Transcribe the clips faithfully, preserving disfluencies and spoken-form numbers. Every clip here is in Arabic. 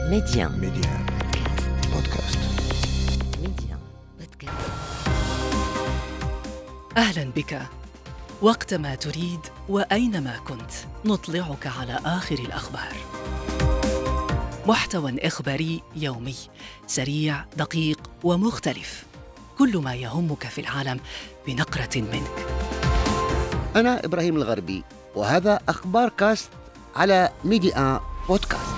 ميديان ميديان بودكاست. ميديان بودكاست. أهلاً بك. وقتما تريد وأينما كنت نطلعك على آخر الأخبار. محتوى إخباري يومي سريع دقيق ومختلف، كل ما يهمك في العالم بنقرة منك. أنا إبراهيم الغربي، وهذا أخبار كاست على ميديان بودكاست.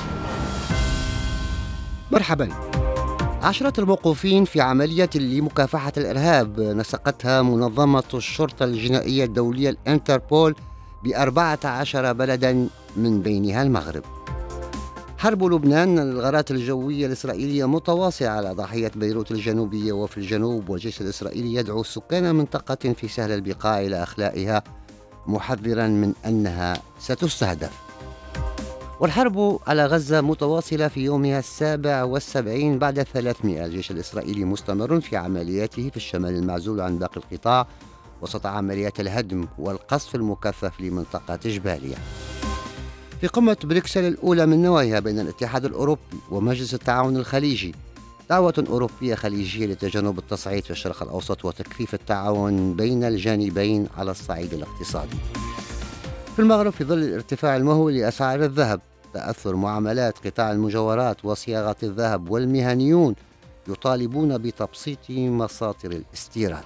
مرحباً. عشرات الموقوفين في عملية لمكافحة الإرهاب نسقتها منظمة الشرطة الجنائية الدولية الانتربول بأربعة عشر بلداً من بينها المغرب. حرب لبنان، الغارات الجوية الإسرائيلية متواصلة على ضاحية بيروت الجنوبية وفي الجنوب، والجيش الإسرائيلي يدعو سكان منطقة في سهل البقاع إلى إخلائها، محذراً من أنها ستستهدف. والحرب على غزة متواصلة في يومها السابع والسبعين بعد ثلاثمائة. الجيش الإسرائيلي مستمر في عملياته في الشمال المعزول عن باقي القطاع وسط عمليات الهدم والقصف المكثف لمنطقة جباليا. في قمة بريكسل الأولى من نوعها بين الاتحاد الأوروبي ومجلس التعاون الخليجي، دعوة أوروبية خليجية لتجنب التصعيد في الشرق الأوسط وتكثيف التعاون بين الجانبين على الصعيد الاقتصادي. في المغرب، في ظل الارتفاع المهول لأسعار الذهب، تأثر معاملات قطاع المجوهرات وصياغة الذهب، والمهنيون يطالبون بتبسيط مصادر الاستيراد.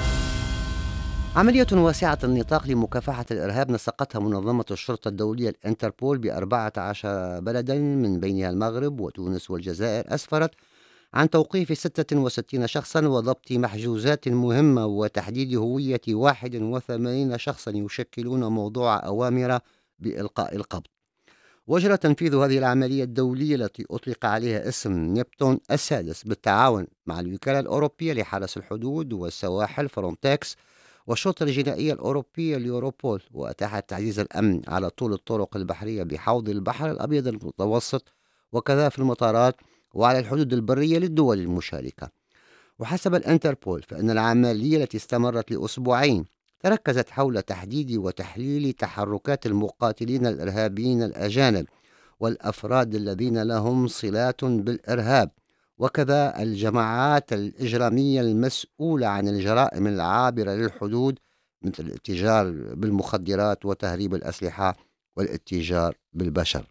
عملية واسعة النطاق لمكافحة الإرهاب نسقتها منظمة الشرطة الدولية الانتربول بأربعة عشر بلدا من بينها المغرب وتونس والجزائر، أسفرت عن توقيف ستة وستين شخصا وضبط محجوزات مهمة وتحديد هوية واحد وثمانين شخصا يشكلون موضوع أوامر بإلقاء القبض. وجرى تنفيذ هذه العملية الدولية التي أطلق عليها اسم نبتون السادس بالتعاون مع الوكالة الأوروبية لحرس الحدود والسواحل فرونتكس والشرطة الجنائية الأوروبية اليوروبول، وأتاحت تعزيز الأمن على طول الطرق البحرية بحوض البحر الأبيض المتوسط وكذا في المطارات وعلى الحدود البرية للدول المشاركة. وحسب الانتربول فإن العملية التي استمرت لأسبوعين تركزت حول تحديد وتحليل تحركات المقاتلين الإرهابيين الأجانب والأفراد الذين لهم صلات بالإرهاب، وكذا الجماعات الإجرامية المسؤولة عن الجرائم العابرة للحدود مثل الاتجار بالمخدرات وتهريب الأسلحة والاتجار بالبشر.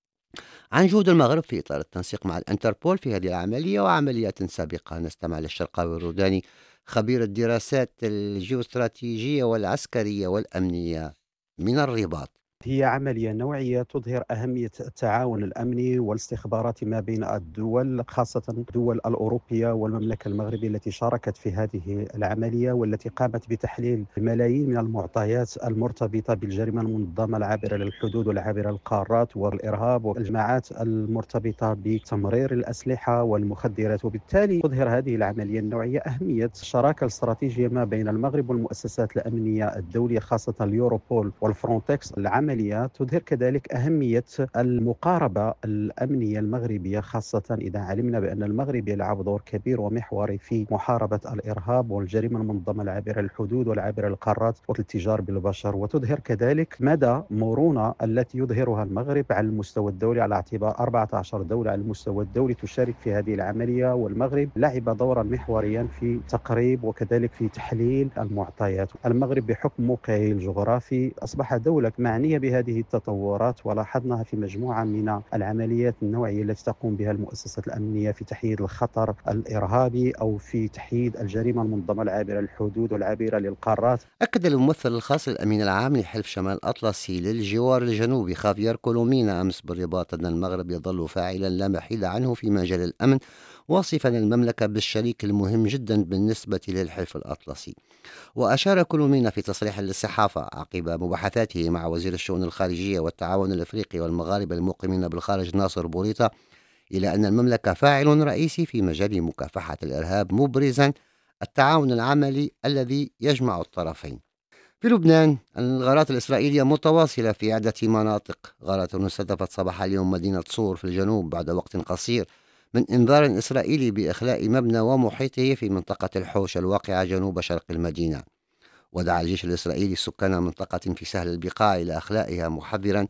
عن جهود المغرب في إطار التنسيق مع الانتربول في هذه العملية وعمليات سابقة، نستمع للشرقاوي الروداني خبير الدراسات الجيوستراتيجية والعسكرية والأمنية من الرباط. هي عملية نوعية تظهر أهمية التعاون الأمني والاستخباراتي ما بين الدول، خاصة الدول الأوروبية والمملكة المغربية التي شاركت في هذه العملية، والتي قامت بتحليل الملايين من المعطيات المرتبطة بالجريمة المنظمة العابرة للحدود والعابرة للقارات والإرهاب والجماعات المرتبطة بتمرير الأسلحة والمخدرات. وبالتالي تظهر هذه العملية النوعية أهمية الشراكة الاستراتيجية ما بين المغرب والمؤسسات الأمنية الدولية، خاصة اليوروبول والفرونتكس. العملية تظهر كذلك أهمية المقاربة الأمنية المغربية، خاصة إذا علمنا بأن المغرب يلعب دور كبير ومحوري في محاربة الإرهاب والجريمة المنظمة العابرة للحدود والعابرة للقارات والاتجار بالبشر. وتظهر كذلك مدى مرونة التي يظهرها المغرب على المستوى الدولي، على اعتبار أربعة عشر دولة على المستوى الدولي تشارك في هذه العملية، والمغرب لعب دورا محوريا في تقريب وكذلك في تحليل المعطيات. المغرب بحكم موقعه الجغرافي أصبح دولة معنية بهذه التطورات، ولاحظناها في مجموعة من العمليات النوعية التي تقوم بها المؤسسات الأمنية في تحييد الخطر الإرهابي أو في تحييد الجريمة المنظمة العابرة للحدود والعابرة للقارات. أكد الممثل الخاص للأمين العام لحلف شمال الأطلسي للجوار الجنوبي خافير كولومينا أمس بالرباط أن المغرب يظل فاعلا لا محيد عنه في مجال الأمن، واصفا المملكة بالشريك المهم جدا بالنسبة للحلف الأطلسي. وأشار كولومينا في تصريح للصحافة عقب مباحثاته مع وزير الشؤون الخارجية والتعاون الأفريقي والمغاربة المقيمين بالخارج ناصر بوريطة إلى أن المملكة فاعل رئيسي في مجال مكافحة الإرهاب، مبرزا التعاون العملي الذي يجمع الطرفين. في لبنان، الغارات الإسرائيلية متواصلة في عدة مناطق. غارة استهدفت صباح اليوم مدينة صور في الجنوب بعد وقت قصير من إنذار إسرائيلي بإخلاء مبنى ومحيطه في منطقة الحوش الواقعة جنوب شرق المدينة. ودعا الجيش الإسرائيلي سكان منطقة في سهل البقاع إلى أخلائها، محذرا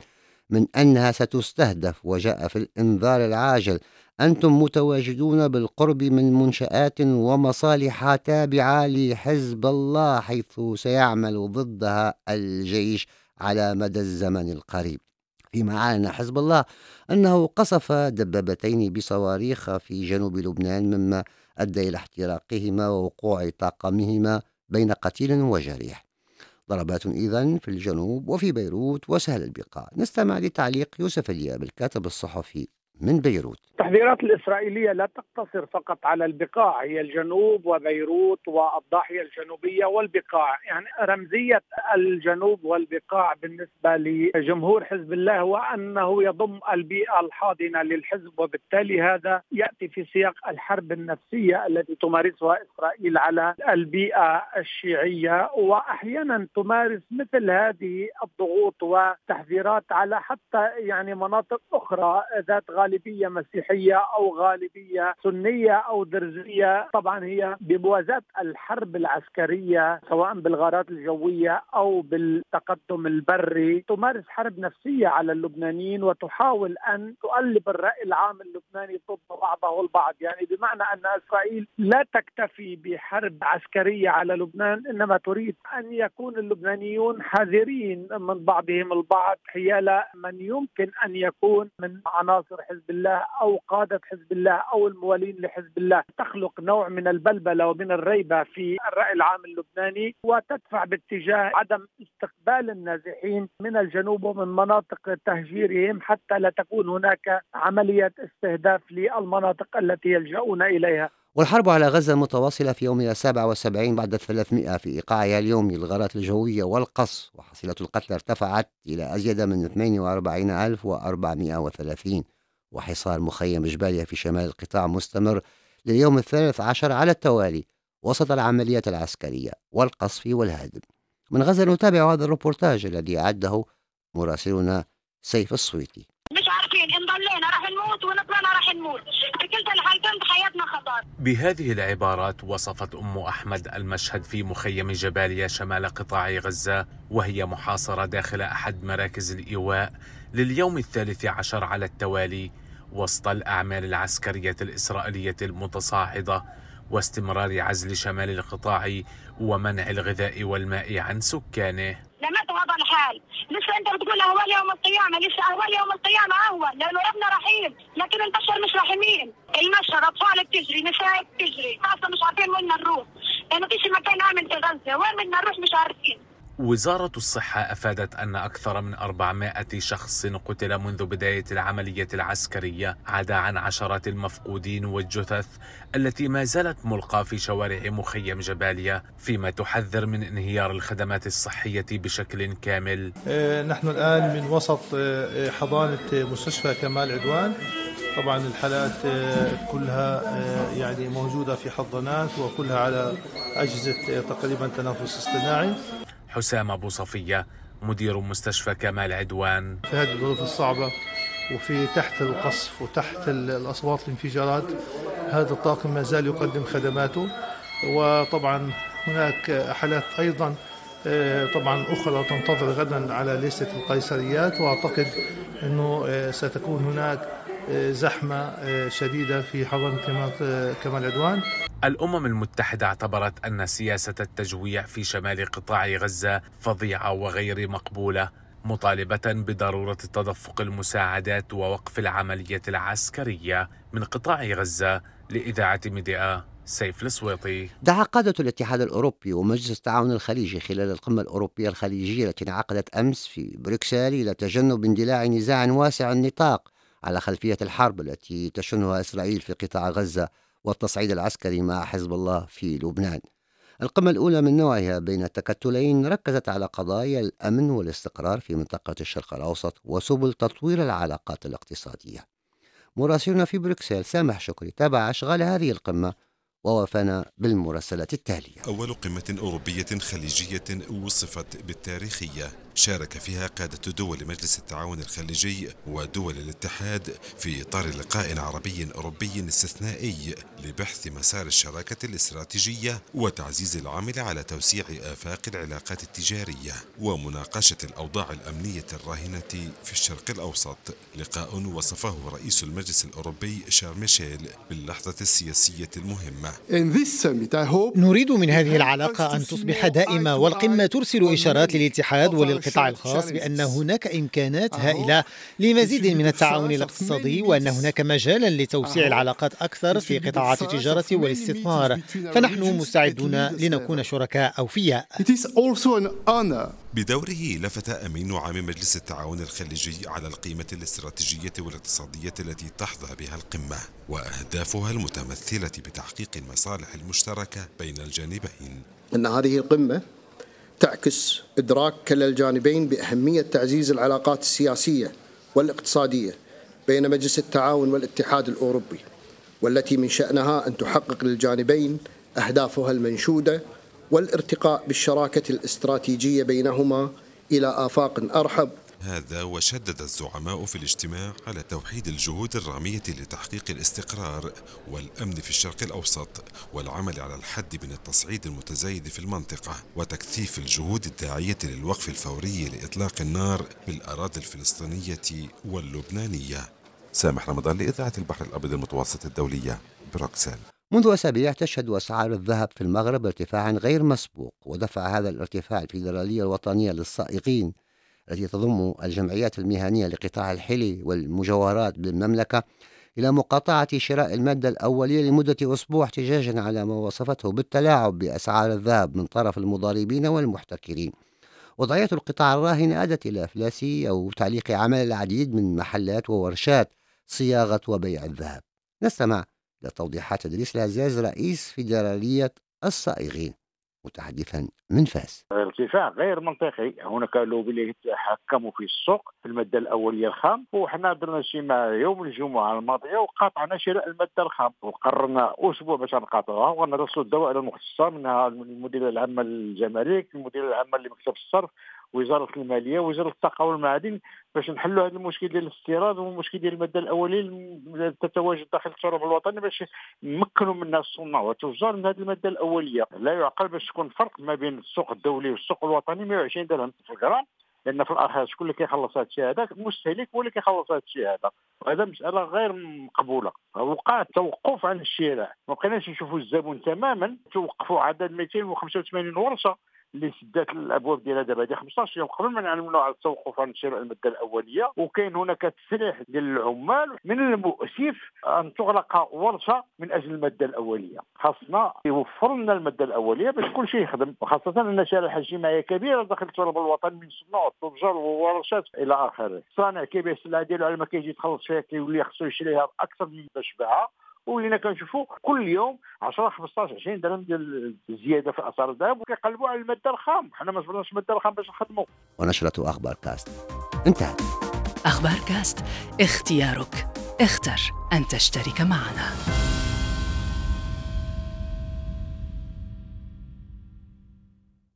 من أنها ستستهدف، وجاء في الإنذار العاجل: أنتم متواجدون بالقرب من منشآت ومصالح تابعة لحزب الله، حيث سيعمل ضدها الجيش على مدى الزمن القريب. فيما أعلن حزب الله أنه قصف دبابتين بصواريخ في جنوب لبنان، مما أدى إلى احتراقهما ووقوع طاقمهما بين قتيل وجريح. ضربات إذن في الجنوب وفي بيروت وسهل البقاع. نستمع لتعليق يوسف الياب الكاتب الصحفي من بيروت. التحذيرات الإسرائيلية لا تقتصر فقط على البقاع، هي الجنوب وبيروت والضاحية الجنوبية والبقاع. يعني رمزية الجنوب والبقاع بالنسبة لجمهور حزب الله هو أنه يضم البيئة الحاضنة للحزب، وبالتالي هذا يأتي في سياق الحرب النفسية التي تمارسها إسرائيل على البيئة الشيعية، وأحيانا تمارس مثل هذه الضغوط وتحذيرات على حتى يعني مناطق أخرى ذات غالبية مسيحية أو غالبية سنية أو درزية. طبعا هي بموازاة الحرب العسكرية سواء بالغارات الجوية أو بالتقدم البري، تمارس حرب نفسية على اللبنانيين وتحاول أن تقلب الرأي العام اللبناني ضد بعضه البعض. يعني بمعنى أن إسرائيل لا تكتفي بحرب عسكرية على لبنان، إنما تريد أن يكون اللبنانيون حذرين من بعضهم البعض حيال من يمكن أن يكون من عناصر حزب الله أو قادة حزب الله أو الموالين لحزب الله، تخلق نوع من البلبلة ومن الريبة في الرأي العام اللبناني، وتدفع باتجاه عدم استقبال النازحين من الجنوب ومن مناطق تهجيرهم، حتى لا تكون هناك عملية استهداف للمناطق التي يلجؤون إليها. والحرب على غزة متواصلة في يومها السابع والسبعين بعد الثلاثمائة في إيقاعها اليوم للغارات الجوية والقصف، وحصيلة القتلى ارتفعت إلى أزيد من اثنين وأربعين ألف وأربعمائة وثلاثين. وحصار مخيم جباليا في شمال القطاع مستمر لليوم الثالث عشر على التوالي وسط العمليات العسكرية والقصف والهدم. من غزة نتابع هذا الروبورتاج الذي أعده مراسلنا سيف الصويتي. مش عارفين إن ضلينا راح نموت ونطلعنا راح نموت، بكلتا الحالتين بحياتنا خطر. بهذه العبارات وصفت أم أحمد المشهد في مخيم جباليا شمال قطاع غزة، وهي محاصرة داخل أحد مراكز الإيواء لليوم الثالث عشر على التوالي، وسط الأعمال العسكرية الإسرائيلية المتصاعدة واستمرار عزل شمال القطاع ومنع الغذاء والماء عن سكانه. لمات هذا الحال، لسه انت بتقول اهوال يوم القيامه، لسه اهوال يوم القيامه اهون، لانه ربنا رحيم، لكن البشر مش رحيمين. المشهد اطفال بتجري، نساء بتجري، اصلا مش عارفين وين نروح، لانه فيش مكان امن في غزه، وين بدنا نروح مش عارفين. وزارة الصحة أفادت أن أكثر من أربعمائة شخص قتل منذ بداية العملية العسكرية، عدا عن عشرات المفقودين والجثث التي ما زالت ملقاة في شوارع مخيم جباليا، فيما تحذر من انهيار الخدمات الصحية بشكل كامل. نحن الآن من وسط حضانة مستشفى كمال عدوان. طبعا الحالات كلها يعني موجودة في حضانات وكلها على أجهزة تقريبا تنفس اصطناعي. حسام أبو صفية مدير مستشفى كمال عدوان: في هذه الظروف الصعبة وفي تحت القصف وتحت الأصوات الانفجارات، هذا الطاقم ما زال يقدم خدماته. وطبعا هناك حالات أيضا طبعا أخرى تنتظر غدا على لستة القيصريات، وأعتقد أنه ستكون هناك زحمة شديدة في حضانة كمال عدوان. الأمم المتحدة اعتبرت أن سياسة التجويع في شمال قطاع غزة فظيعة وغير مقبولة، مطالبة بضرورة تدفق المساعدات ووقف العملية العسكرية. من قطاع غزة لإذاعة ميديا، سيف الصويتي. دعا قادة الاتحاد الأوروبي ومجلس التعاون الخليجي خلال القمة الأوروبية الخليجية التي انعقدت أمس في بروكسل إلى تجنب اندلاع نزاع واسع النطاق على خلفية الحرب التي تشنها إسرائيل في قطاع غزة والتصعيد العسكري مع حزب الله في لبنان. القمة الأولى من نوعها بين التكتلين ركزت على قضايا الأمن والاستقرار في منطقة الشرق الأوسط وسبل تطوير العلاقات الاقتصادية. مراسلنا في بروكسل سامح شكري تابع أشغال هذه القمة ووافانا بالمراسلة التالية. أول قمة أوروبية خليجية وصفت بالتاريخية شارك فيها قادة دول مجلس التعاون الخليجي ودول الاتحاد في إطار لقاء عربي أوروبي استثنائي لبحث مسار الشراكة الاستراتيجية وتعزيز العمل على توسيع آفاق العلاقات التجارية ومناقشة الأوضاع الأمنية الراهنة في الشرق الأوسط. لقاء وصفه رئيس المجلس الأوروبي شارل ميشيل باللحظة السياسية المهمة. نريد من هذه العلاقة أن تصبح دائمة، والقمة ترسل إشارات للاتحاد وللقطاع الخاص بأن هناك إمكانات هائلة لمزيد من التعاون الاقتصادي، وأن هناك مجالا لتوسيع العلاقات أكثر في قطاعات التجارة والاستثمار، فنحن مستعدون لنكون شركاء أوفياء. بدوره لفت أمين عام مجلس التعاون الخليجي على القيمة الاستراتيجية والاقتصادية التي تحظى بها القمة وأهدافها المتمثلة بتحقيق المصالح المشتركة بين الجانبين. أن هذه القمة تعكس إدراك كلا الجانبين بأهمية تعزيز العلاقات السياسية والاقتصادية بين مجلس التعاون والاتحاد الأوروبي، والتي من شأنها أن تحقق للجانبين أهدافها المنشودة والارتقاء بالشراكة الاستراتيجية بينهما إلى آفاق أرحب. هذا وشدد الزعماء في الاجتماع على توحيد الجهود الرامية لتحقيق الاستقرار والأمن في الشرق الأوسط والعمل على الحد من التصعيد المتزايد في المنطقة وتكثيف الجهود الداعية للوقف الفوري لإطلاق النار بالأراضي الفلسطينية واللبنانية. سامح رمضان لإذاعة البحر الأبيض المتوسط الدولية، بروكسل. منذ أسابيع تشهد أسعار الذهب في المغرب ارتفاعا غير مسبوق، ودفع هذا الارتفاع الفيدرالية الوطنية للصائغين التي تضم الجمعيات المهنية لقطاع الحلي والمجوهرات بالمملكة إلى مقاطعة شراء المادة الأولية لمدة أسبوع احتجاجا على ما وصفته بالتلاعب بأسعار الذهب من طرف المضاربين والمحتكرين. وضعية القطاع الراهن أدت إلى إفلاس أو تعليق عمل العديد من محلات وورشات صياغة وبيع الذهب. نستمع لتوضيحات إدريس العزاز رئيس فيدرالية الصائغين متحدثا من فاس. ارتفاع غير منطقي، هناك لوبي يتحكموا في السوق في الماده الاوليه الخام، وحنا درنا اجتماع يوم الجمعه الماضيه وقاطعنا شراء الماده الخام، وقررنا اسبوع باش نقاطعوها ونرسلوا الدوائر المختصه منها المديريه العامه للجمارك، المديريه العامه لمكتب الصرف، وزاره الماليه، وزاره الطاقه والمعادن، باش نحلوا هذا المشكل ديال الاستيراد والمشكل ديال الماده الاوليه اللي تتواجد داخل التراب الوطني، باش نمكنوا من الناس الصناع والتجار من هذه الماده الاوليه. لا يعقل باش تكون فرق ما بين السوق الدولي والسوق الوطني مئة وعشرين درهم في الغرام، لان في الاخر شكون اللي كيخلص هذا الشيء هذا؟ المستهلك هو اللي كيخلص هذا الشيء هذا، وهذا مساله غير مقبوله. وقع التوقف عن الشراء، ما بقيناش نشوفوا الزبون تماما، توقفوا عدد مئتين وخمسة وثمانين ورشه اللي سدات الابواب ديالها دابا هذه خمسطاش يوم قبل ما نعلنوا على التوقف عن شراء الماده الاوليه. وكاين هناك تسريح ديال العمال، من المؤسف ان تغلق ورشه من اجل الماده الاوليه. خاصنا يوفروا لنا الماده الاوليه باش كل شيء يخدم، وخاصه ان شريحه اجتماعيه كبيره داخل التراب الوطني من صناع التجار وورشات الى اخره. صانع كيبيع السلعه ديالو على ما كيجي يتخلص فيها كيولي خصو يشريها اكثر من باش باعها، ولينا كنشوفوا كل يوم عشرة خمسطاش عشرين درهم ديال الزياده في اسعار الذهب، وكيقلبوا على الماده الخام. حنا ما جبرناش الماده الخام باش نخدموا. ونشرة اخبار كاست انتهت. اخبار كاست، اختيارك، اختر ان تشترك معنا.